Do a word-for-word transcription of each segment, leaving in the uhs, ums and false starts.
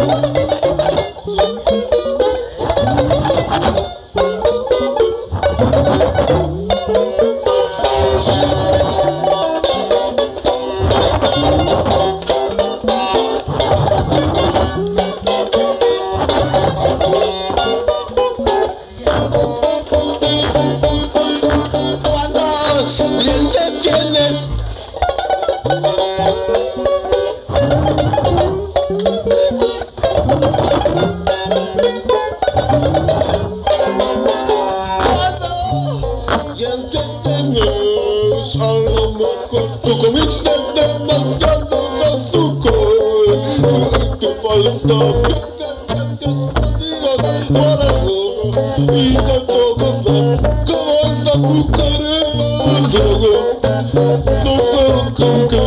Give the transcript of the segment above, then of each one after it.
Tú comiste demasiado azúcar y te falta para algo y tanto gozar como esa cucaracha droga. No sé con qué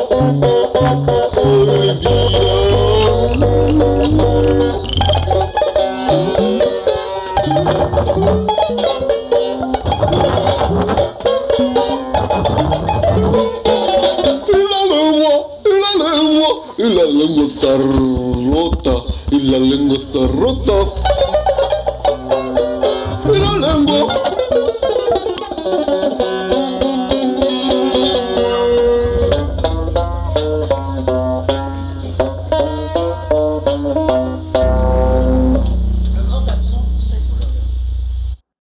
hoy día. Y la lengua está rota, y la lengua está rota, y la lengua